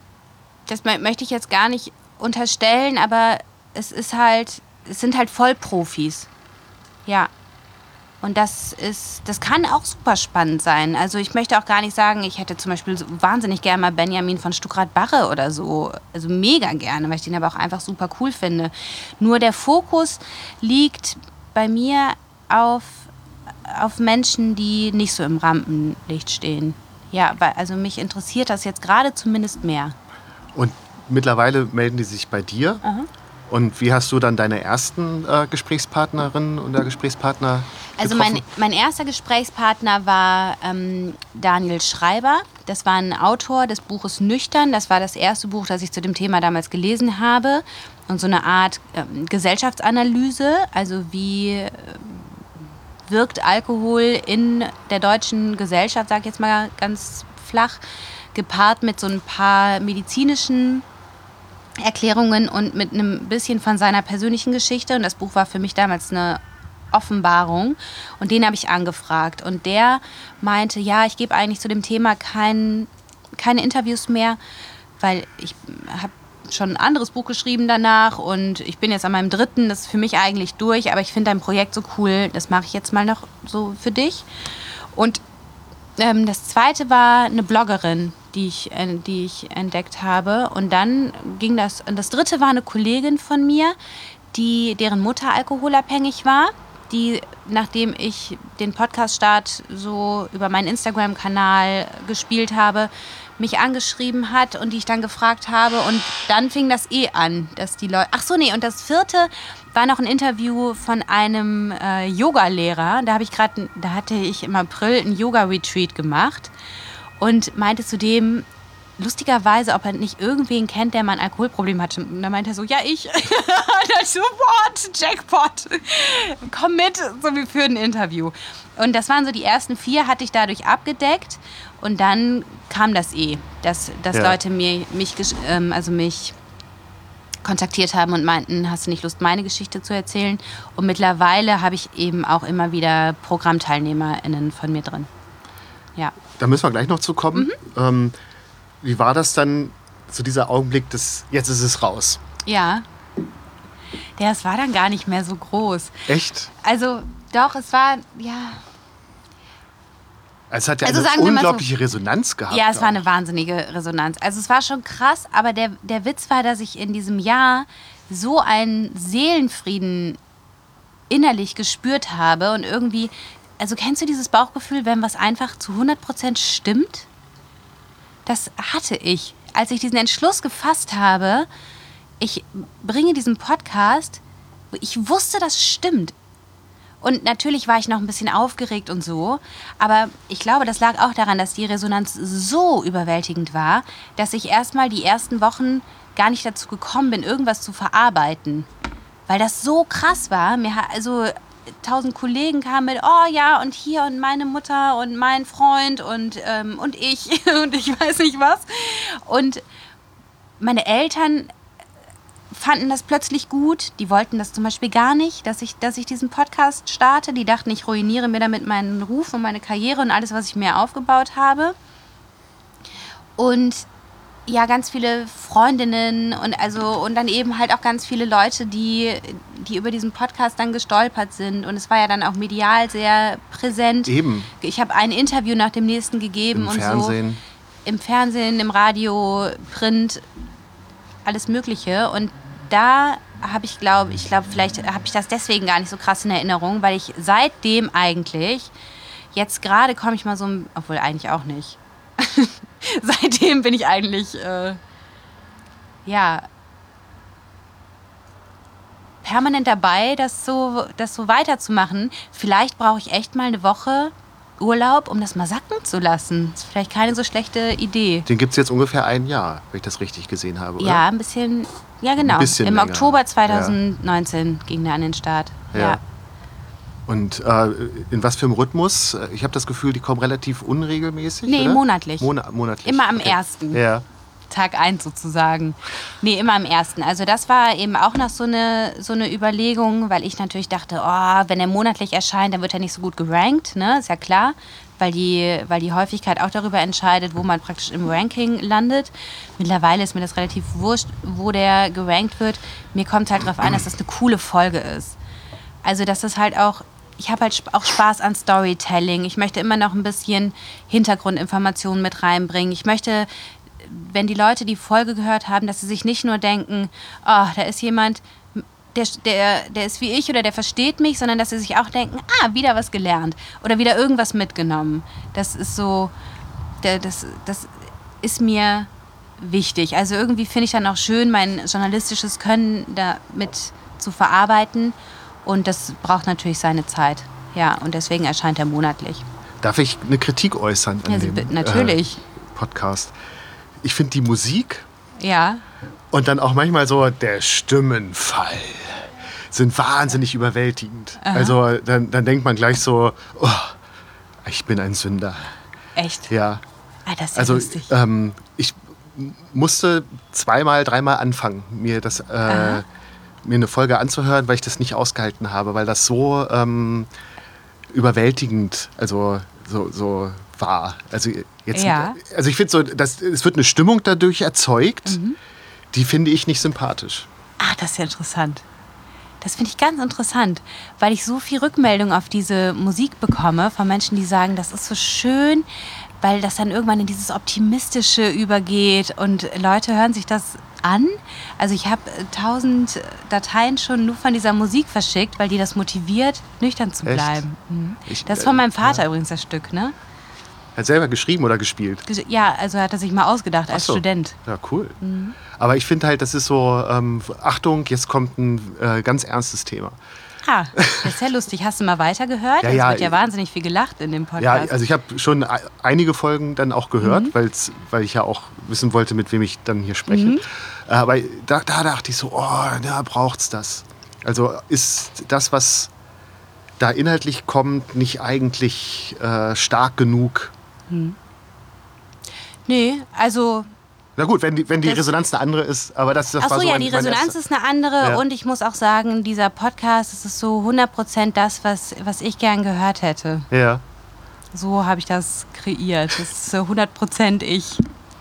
das möchte ich jetzt gar nicht unterstellen, aber es ist halt, es sind halt Vollprofis. Ja. Und das ist, das kann auch super spannend sein. Also ich möchte auch gar nicht sagen, ich hätte zum Beispiel so wahnsinnig gerne mal Benjamin von Stuckrad-Barre oder so. Also mega gerne, weil ich den aber auch einfach super cool finde. Nur der Fokus liegt bei mir auf, auf Menschen, die nicht so im Rampenlicht stehen. Ja, weil, also mich interessiert das jetzt gerade zumindest mehr. Und mittlerweile melden die sich bei dir. Aha. Und wie hast du dann deine ersten äh, Gesprächspartnerinnen oder Gesprächspartner getroffen? Also mein, mein erster Gesprächspartner war ähm, Daniel Schreiber. Das war ein Autor des Buches Nüchtern. Das war das erste Buch, das ich zu dem Thema damals gelesen habe. Und so eine Art ähm, Gesellschaftsanalyse, also wie äh, wirkt Alkohol in der deutschen Gesellschaft, sage ich jetzt mal ganz flach, gepaart mit so ein paar medizinischen Erklärungen und mit einem bisschen von seiner persönlichen Geschichte. Und das Buch war für mich damals eine Offenbarung. Und den habe ich angefragt. Und der meinte, ja, ich gebe eigentlich zu dem Thema kein, keine Interviews mehr, weil ich habe schon ein anderes Buch geschrieben danach und ich bin jetzt an meinem dritten, das ist für mich eigentlich durch, aber ich finde dein Projekt so cool, das mache ich jetzt mal noch so für dich. Und ähm, das zweite war eine Bloggerin, die ich, äh, die ich entdeckt habe. Und dann ging das, und das dritte war eine Kollegin von mir, die, deren Mutter alkoholabhängig war, die, nachdem ich den Podcast-Start so über meinen Instagram-Kanal gespielt habe, mich angeschrieben hat und die ich dann gefragt habe. Und dann fing das eh an, dass die Leute... Ach so, nee, und das vierte war noch ein Interview von einem äh, Yoga-Lehrer. Da habe ich gerade, da hatte ich im April ein Yoga-Retreat gemacht und meinte zu dem, lustigerweise, ob er nicht irgendwen kennt, der mal ein Alkoholproblem hat. Und dann meinte er so, ja, ich. Und ich so, what? Jackpot. Komm mit, so, wir führen ein Interview. Und das waren so die ersten vier, hatte ich dadurch abgedeckt. Und dann kam das eh, dass, dass ja. Leute mir, mich, ähm, also mich kontaktiert haben und meinten, hast du nicht Lust, meine Geschichte zu erzählen? Und mittlerweile habe ich eben auch immer wieder ProgrammteilnehmerInnen von mir drin. Ja. Da müssen wir gleich noch zu kommen. Mhm. Ähm, wie war das dann, so dieser Augenblick des, jetzt ist es raus? Ja. Ja, es war dann gar nicht mehr so groß. Echt? Also, doch, es war, ja... Es hat ja Also eine sagen wir mal unglaubliche so, Resonanz gehabt. Ja, es war auch. eine wahnsinnige Resonanz. Also es war schon krass, aber der, der Witz war, dass ich in diesem Jahr so einen Seelenfrieden innerlich gespürt habe und irgendwie, also kennst du dieses Bauchgefühl, wenn was einfach zu hundert Prozent stimmt? Das hatte ich, als ich diesen Entschluss gefasst habe, ich bringe diesen Podcast, ich wusste, das stimmt. Und natürlich war ich noch ein bisschen aufgeregt und so, aber ich glaube, das lag auch daran, dass die Resonanz so überwältigend war, dass ich erstmal die ersten Wochen gar nicht dazu gekommen bin, irgendwas zu verarbeiten. Weil das so krass war. Mir, also tausend Kollegen kamen mit, oh ja, und hier und meine Mutter und mein Freund und, ähm, und ich und ich weiß nicht was. Und meine Eltern fanden das plötzlich gut. Die wollten das zum Beispiel gar nicht, dass ich, dass ich diesen Podcast starte. Die dachten, ich ruiniere mir damit meinen Ruf und meine Karriere und alles, was ich mir aufgebaut habe. Und ja, ganz viele Freundinnen und, also, und dann eben halt auch ganz viele Leute, die, die über diesen Podcast dann gestolpert sind. Und es war ja dann auch medial sehr präsent. Eben. Ich habe ein Interview nach dem nächsten gegeben Im und Fernsehen. so. Im Fernsehen, im Radio, Print, alles Mögliche. Und da habe ich, glaube ich, glaube, vielleicht habe ich das deswegen gar nicht so krass in Erinnerung, weil ich seitdem eigentlich, jetzt gerade komme ich mal so, obwohl eigentlich auch nicht, seitdem bin ich eigentlich, äh, ja, permanent dabei, das so, das so weiterzumachen. Vielleicht brauche ich echt mal eine Woche Urlaub, um das mal sacken zu lassen. Das ist vielleicht keine so schlechte Idee. Den gibt es jetzt ungefähr ein Jahr, wenn ich das richtig gesehen habe, oder? Ja, ein bisschen, ja genau. Ein bisschen Im länger. Oktober zwanzig neunzehn ja. ging der an den Start. Ja. ja. Und äh, in was für einem Rhythmus? Ich habe das Gefühl, die kommen relativ unregelmäßig, Nee, oder? monatlich. Mona- monatlich. Immer am Okay. ersten. Ja. Tag eins sozusagen. Nee, immer am ersten. Also das war eben auch noch so eine, so eine Überlegung, weil ich natürlich dachte, oh, wenn er monatlich erscheint, dann wird er nicht so gut gerankt, ne? Ist ja klar, weil die, weil die Häufigkeit auch darüber entscheidet, wo man praktisch im Ranking landet. Mittlerweile ist mir das relativ wurscht, wo der gerankt wird. Mir kommt halt darauf an, dass das eine coole Folge ist. Also dass das halt auch, ich habe halt auch Spaß an Storytelling. Ich möchte immer noch ein bisschen Hintergrundinformationen mit reinbringen. Ich möchte, wenn die Leute die Folge gehört haben, dass sie sich nicht nur denken, oh, da ist jemand, der, der, der ist wie ich oder der versteht mich, sondern dass sie sich auch denken, ah, wieder was gelernt oder wieder irgendwas mitgenommen. Das ist so, das, das ist mir wichtig. Also irgendwie finde ich dann auch schön, mein journalistisches Können damit zu verarbeiten und das braucht natürlich seine Zeit. Ja, und deswegen erscheint er monatlich. Darf ich eine Kritik äußern an Ja, dem natürlich. Äh, Podcast? Ich finde die Musik Ja. und dann auch manchmal so der Stimmenfall sind wahnsinnig überwältigend. Aha. Also dann, dann denkt man gleich so, oh, ich bin ein Sünder. Echt? Ja. Ah, das ist ja Also lustig. ähm, ich musste zweimal, dreimal anfangen, mir das äh, mir eine Folge anzuhören, weil ich das nicht ausgehalten habe, weil das so ähm, überwältigend, also so, so war. Also jetzt, Ja. also ich finde so, dass es wird eine Stimmung dadurch erzeugt, Mhm. die finde ich nicht sympathisch. Ah, das ist ja interessant. Das finde ich ganz interessant, weil ich so viel Rückmeldung auf diese Musik bekomme von Menschen, die sagen, das ist so schön, weil das dann irgendwann in dieses Optimistische übergeht und Leute hören sich das an. Also ich habe tausend Dateien schon nur von dieser Musik verschickt, weil die das motiviert, nüchtern zu Echt? bleiben. Mhm. Ich- Das ist von meinem Vater ja. übrigens das Stück, ne? Hat selber geschrieben oder gespielt? Ges- Ja, also hat er sich mal ausgedacht als Ach so. Student. Ja, cool. Aber ich finde halt, das ist so, ähm, Achtung, jetzt kommt ein äh, ganz ernstes Thema. Ah, das ist ja lustig. Hast du mal weitergehört? Ja, Es ja. wird ja wahnsinnig viel gelacht in dem Ja, Podcast. also ich habe schon e- einige Folgen dann auch gehört, Mhm. weil's, weil ich ja auch wissen wollte, mit wem ich dann hier spreche. Mhm. Aber da, da dachte ich so, oh, da braucht's das. Also ist das, was da inhaltlich kommt, nicht eigentlich äh, stark genug? Nee, also, Na gut, wenn die, wenn die Das- Resonanz eine andere ist, aber das, das ach war so, so ja, mein, die mein Resonanz erster- ist eine andere Ja. und ich muss auch sagen, dieser Podcast, das ist so hundert Prozent das, was, was ich gern gehört hätte. Ja. So habe ich das kreiert. Das ist so hundert Prozent ich.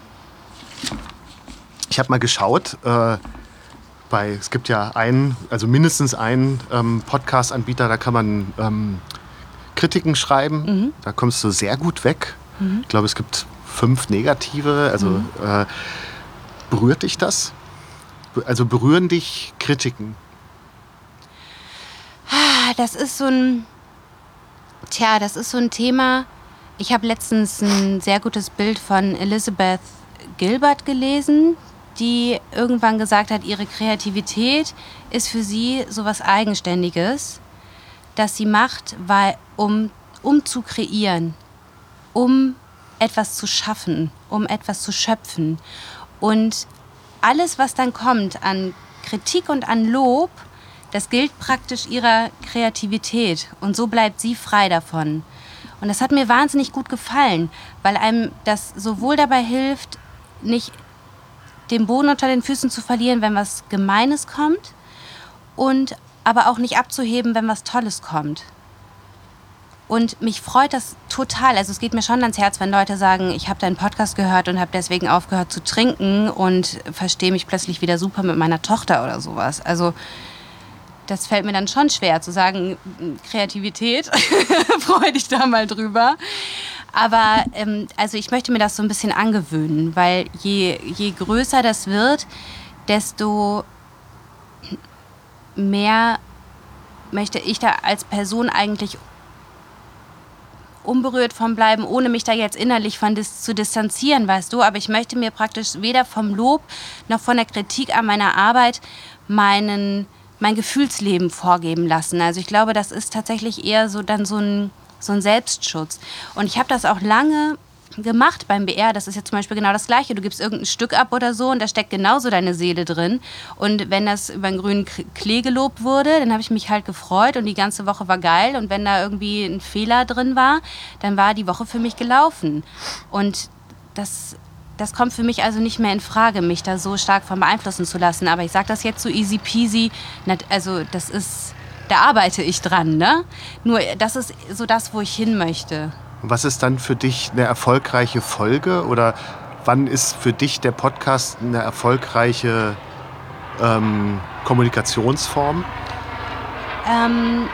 Ich habe mal geschaut, äh, bei, es gibt ja einen, also mindestens einen ähm, Podcast-Anbieter, da kann man ähm, Kritiken schreiben. Mhm. Da kommst du sehr gut weg. Ich glaube, es gibt fünf negative. Also Mhm. äh, berührt dich das? Be- Also berühren dich Kritiken? Ah, das ist so ein, tja, das ist so ein Thema. Ich habe letztens ein sehr gutes Bild von Elizabeth Gilbert gelesen, die irgendwann gesagt hat, ihre Kreativität ist für sie sowas Eigenständiges, das sie macht, weil, um, um zu kreieren, um etwas zu schaffen, um etwas zu schöpfen. Und alles, was dann kommt an Kritik und an Lob, das gilt praktisch ihrer Kreativität. Und so bleibt sie frei davon. Und das hat mir wahnsinnig gut gefallen, weil einem das sowohl dabei hilft, nicht den Boden unter den Füßen zu verlieren, wenn was Gemeines kommt, und aber auch nicht abzuheben, wenn was Tolles kommt. Und mich freut das total. Also es geht mir schon ans Herz, wenn Leute sagen, ich habe deinen Podcast gehört und habe deswegen aufgehört zu trinken und verstehe mich plötzlich wieder super mit meiner Tochter oder sowas. Also das fällt mir dann schon schwer zu sagen, Kreativität, freu dich da mal drüber. Aber ähm, also ich möchte mir das so ein bisschen angewöhnen, weil je, je größer das wird, desto mehr möchte ich da als Person eigentlich unberührt von bleiben, ohne mich da jetzt innerlich von dis- zu distanzieren, weißt du. Aber ich möchte mir praktisch weder vom Lob noch von der Kritik an meiner Arbeit meinen mein Gefühlsleben vorgeben lassen. Also ich glaube, das ist tatsächlich eher so dann so ein, so ein Selbstschutz. Und ich habe das auch lange gemacht beim B R. Das ist jetzt zum Beispiel genau das Gleiche. Du gibst irgendein Stück ab oder so und da steckt genauso deine Seele drin. Und wenn das über den grünen Klee gelobt wurde, dann habe ich mich halt gefreut und die ganze Woche war geil. Und wenn da irgendwie ein Fehler drin war, dann war die Woche für mich gelaufen. Und das, das kommt für mich also nicht mehr in Frage, mich da so stark von beeinflussen zu lassen. Aber ich sage das jetzt so easy peasy. Also das ist, da arbeite ich dran, ne? Nur das ist so das, wo ich hin möchte. Was ist dann für dich eine erfolgreiche Folge oder wann ist für dich der Podcast eine erfolgreiche ähm, Kommunikationsform? Ähm,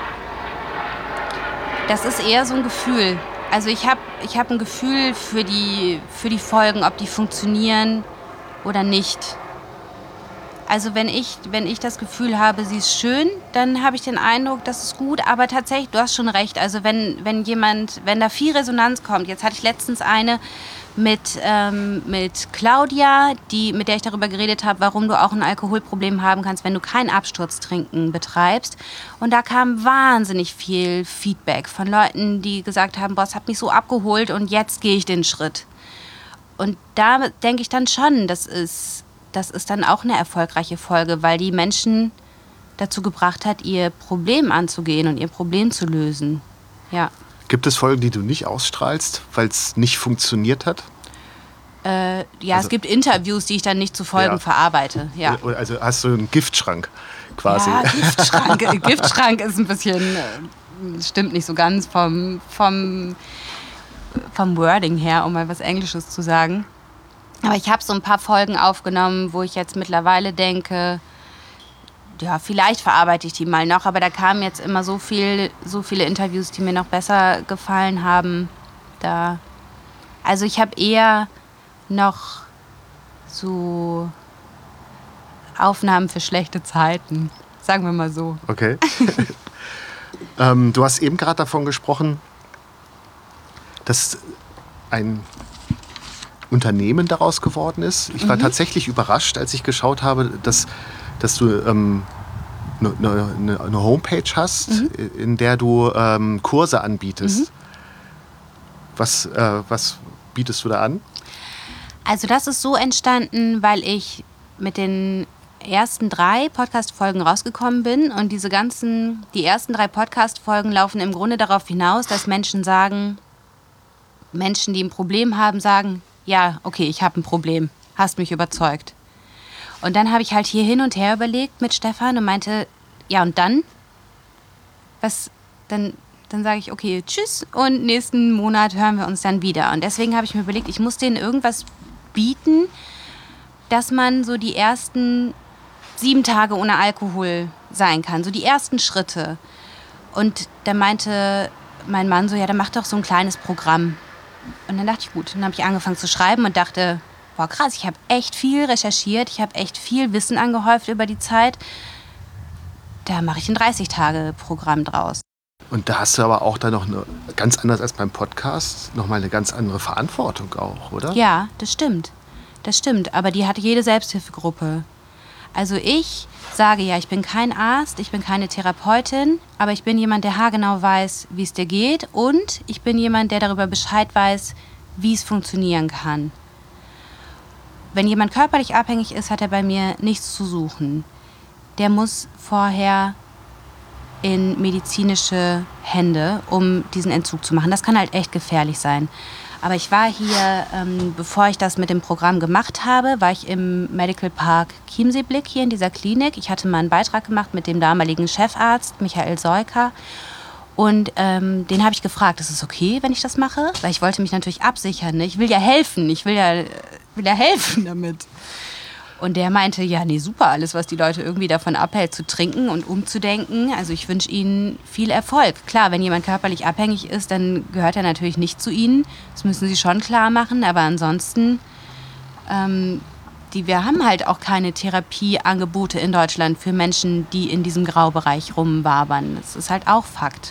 das ist eher so ein Gefühl. Also ich habe ich hab ein Gefühl für die, für die Folgen, ob die funktionieren oder nicht. Also wenn ich, wenn ich das Gefühl habe, sie ist schön, dann habe ich den Eindruck, das ist gut. Aber tatsächlich, du hast schon recht. Also wenn, wenn jemand, wenn da viel Resonanz kommt. Jetzt hatte ich letztens eine mit, ähm, mit Claudia, die, mit der ich darüber geredet habe, warum du auch ein Alkoholproblem haben kannst, wenn du kein Absturztrinken betreibst. Und da kam wahnsinnig viel Feedback von Leuten, die gesagt haben, boah, es hat mich so abgeholt und jetzt gehe ich den Schritt. Und da denke ich dann schon, das ist... Das ist dann auch eine erfolgreiche Folge, weil die Menschen dazu gebracht hat, ihr Problem anzugehen und ihr Problem zu lösen. Ja. Gibt es Folgen, die du nicht ausstrahlst, weil es nicht funktioniert hat? Äh, ja, also, es gibt Interviews, die ich dann nicht zu Folgen ja. verarbeite. Ja. Also hast du einen Giftschrank quasi? Ja, Giftschrank. Giftschrank ist ein bisschen, äh, stimmt nicht so ganz vom, vom, vom Wording her, um mal was Englisches zu sagen. Aber ich habe so ein paar Folgen aufgenommen, wo ich jetzt mittlerweile denke, ja, vielleicht verarbeite ich die mal noch. Aber da kamen jetzt immer so, viel, so viele Interviews, die mir noch besser gefallen haben. Da, also ich habe eher noch so Aufnahmen für schlechte Zeiten, sagen wir mal so. Okay. ähm, du hast eben gerade davon gesprochen, dass ein Unternehmen daraus geworden ist. Ich war mhm. tatsächlich überrascht, als ich geschaut habe, dass, dass du ähm, eine, eine, eine Homepage hast, mhm. in der du ähm, Kurse anbietest. Mhm. Was, äh, was bietest du da an? Also das ist so entstanden, weil ich mit den ersten drei Podcast-Folgen rausgekommen bin und diese ganzen, die ersten drei Podcast-Folgen laufen im Grunde darauf hinaus, dass Menschen sagen, Menschen, die ein Problem haben, sagen, ja, okay, ich habe ein Problem, hast mich überzeugt. Und dann habe ich halt hier hin und her überlegt mit Stefan und meinte, ja und dann? Was, dann, dann sage ich, okay, tschüss und nächsten Monat hören wir uns dann wieder. Und deswegen habe ich mir überlegt, ich muss denen irgendwas bieten, dass man so die ersten sieben Tage ohne Alkohol sein kann, so die ersten Schritte. Und da meinte mein Mann so, ja, dann mach doch so ein kleines Programm. Und dann dachte ich, gut, dann habe ich angefangen zu schreiben und dachte, boah krass, ich habe echt viel recherchiert, ich habe echt viel Wissen angehäuft über die Zeit. Da mache ich ein dreißig-Tage-Programm draus. Und da hast du aber auch dann noch eine, ganz anders als beim Podcast, nochmal eine ganz andere Verantwortung auch, oder? Ja, das stimmt. Das stimmt, aber die hat jede Selbsthilfegruppe. Also ich sage ja, ich bin kein Arzt, ich bin keine Therapeutin, aber ich bin jemand, der haargenau weiß, wie es dir geht und ich bin jemand, der darüber Bescheid weiß, wie es funktionieren kann. Wenn jemand körperlich abhängig ist, hat er bei mir nichts zu suchen. Der muss vorher in medizinische Hände, um diesen Entzug zu machen. Das kann halt echt gefährlich sein. Aber ich war hier, ähm, bevor ich das mit dem Programm gemacht habe, war ich im Medical Park Chiemsee-Blick hier in dieser Klinik. Ich hatte mal einen Beitrag gemacht mit dem damaligen Chefarzt, Michael Seuker. Und ähm, den habe ich gefragt, ist es okay, wenn ich das mache? Weil ich wollte mich natürlich absichern. Ne? Ich will ja helfen, ich will ja, will ja helfen damit. Und der meinte, ja, nee, super, alles, was die Leute irgendwie davon abhält, zu trinken und umzudenken. Also ich wünsche ihnen viel Erfolg. Klar, wenn jemand körperlich abhängig ist, dann gehört er natürlich nicht zu ihnen. Das müssen sie schon klar machen. Aber ansonsten, ähm, die, wir haben halt auch keine Therapieangebote in Deutschland für Menschen, die in diesem Graubereich rumwabern. Das ist halt auch Fakt.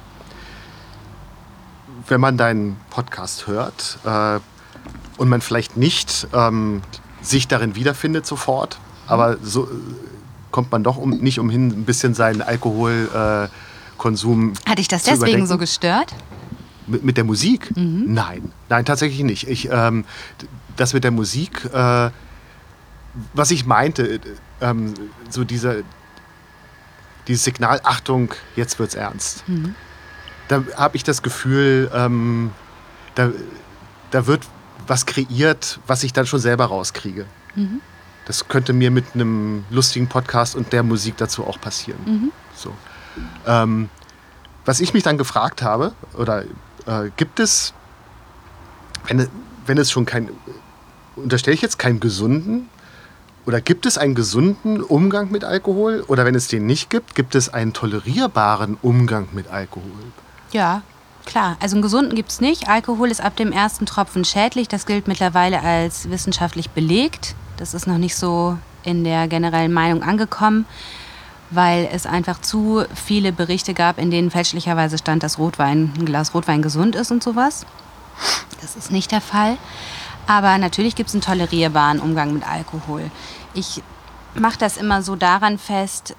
Wenn man deinen Podcast hört äh, und man vielleicht nicht... Ähm sich darin wiederfindet sofort, aber so kommt man doch um, nicht umhin, ein bisschen seinen Alkoholkonsum äh, Hat dich das deswegen überdenken. so gestört? Mit, mit der Musik? Mhm. Nein, nein, tatsächlich nicht. Ich, ähm, das mit der Musik, äh, was ich meinte, ähm, so diese, dieses Signal, Achtung, jetzt wird's ernst. Mhm. Da habe ich das Gefühl, ähm, da, da wird was kreiert, was ich dann schon selber rauskriege. Mhm. Das könnte mir mit einem lustigen Podcast und der Musik dazu auch passieren. Mhm. So. Ähm, was ich mich dann gefragt habe, oder äh, gibt es, wenn, wenn es schon kein, unterstelle ich jetzt keinen gesunden, oder gibt es einen gesunden Umgang mit Alkohol? Oder wenn es den nicht gibt, gibt es einen tolerierbaren Umgang mit Alkohol? Ja, klar. Also einen gesunden gibt es nicht. Alkohol ist ab dem ersten Tropfen schädlich. Das gilt mittlerweile als wissenschaftlich belegt. Das ist noch nicht so in der generellen Meinung angekommen, weil es einfach zu viele Berichte gab, in denen fälschlicherweise stand, dass Rotwein, ein Glas Rotwein gesund ist und sowas. Das ist nicht der Fall. Aber natürlich gibt es einen tolerierbaren Umgang mit Alkohol. Ich mache das immer so daran fest,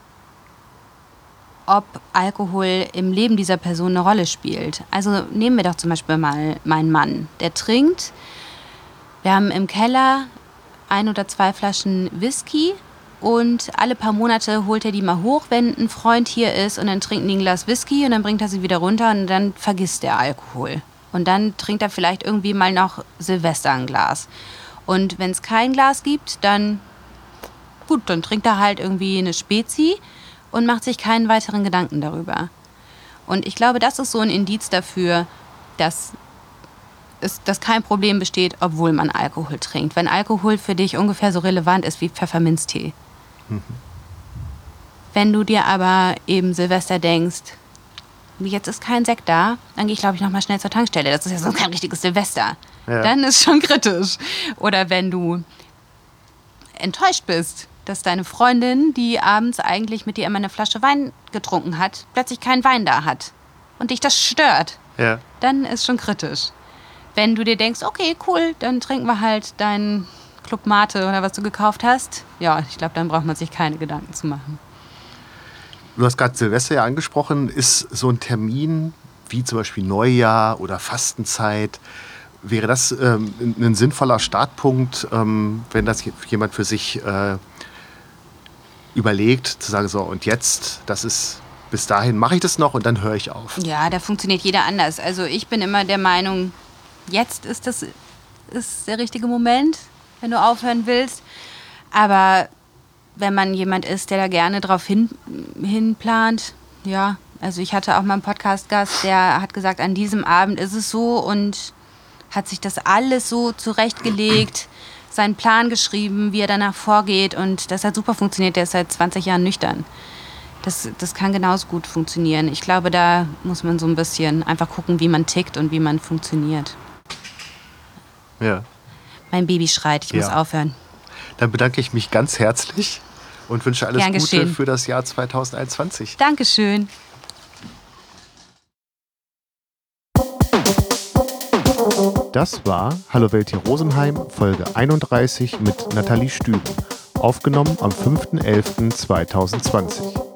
ob Alkohol im Leben dieser Person eine Rolle spielt. Also nehmen wir doch zum Beispiel mal meinen Mann. Der trinkt. Wir haben im Keller ein oder zwei Flaschen Whisky und alle paar Monate holt er die mal hoch, wenn ein Freund hier ist, und dann trinken die ein Glas Whisky und dann bringt er sie wieder runter und dann vergisst er Alkohol. Und dann trinkt er vielleicht irgendwie mal noch Silvester ein Glas. Und wenn es kein Glas gibt, dann gut, dann trinkt er halt irgendwie eine Spezi und macht sich keinen weiteren Gedanken darüber. Und ich glaube, das ist so ein Indiz dafür, dass, es, dass kein Problem besteht, obwohl man Alkohol trinkt. Wenn Alkohol für dich ungefähr so relevant ist wie Pfefferminztee. Mhm. Wenn du dir aber eben Silvester denkst, jetzt ist kein Sekt da, dann gehe ich, glaube ich, noch mal schnell zur Tankstelle. Das ist ja sonst kein richtiges Silvester. Ja. Dann ist schon kritisch. Oder wenn du enttäuscht bist, dass deine Freundin, die abends eigentlich mit dir immer eine Flasche Wein getrunken hat, plötzlich keinen Wein da hat und dich das stört, ja. Dann ist schon kritisch. Wenn du dir denkst, okay, cool, dann trinken wir halt deinen Club Mate oder was du gekauft hast, ja, ich glaube, dann braucht man sich keine Gedanken zu machen. Du hast gerade Silvester ja angesprochen. Ist so ein Termin wie zum Beispiel Neujahr oder Fastenzeit, wäre das ähm, ein sinnvoller Startpunkt, ähm, wenn das jemand für sich äh, überlegt, zu sagen, so und jetzt, das ist, bis dahin mache ich das noch und dann höre ich auf? Ja, da funktioniert jeder anders. Also ich bin immer der Meinung, jetzt ist das ist der richtige Moment, wenn du aufhören willst. Aber wenn man jemand ist, der da gerne drauf hin, hinplant, ja, also ich hatte auch mal einen Podcast-Gast, der hat gesagt, an diesem Abend ist es so, und hat sich das alles so zurechtgelegt, seinen Plan geschrieben, wie er danach vorgeht, und das hat super funktioniert. Der ist seit zwanzig Jahren nüchtern. Das, das kann genauso gut funktionieren. Ich glaube, da muss man so ein bisschen einfach gucken, wie man tickt und wie man funktioniert. Ja. Mein Baby schreit, ich ja. muss aufhören. Dann bedanke ich mich ganz herzlich und wünsche alles Gern Gute geschehen. für das Jahr zwanzig einundzwanzig. Dankeschön. Das war Hallo Welt hier Rosenheim, Folge einunddreißig mit Nathalie Stüben, aufgenommen am fünfter elfter zweitausendzwanzig.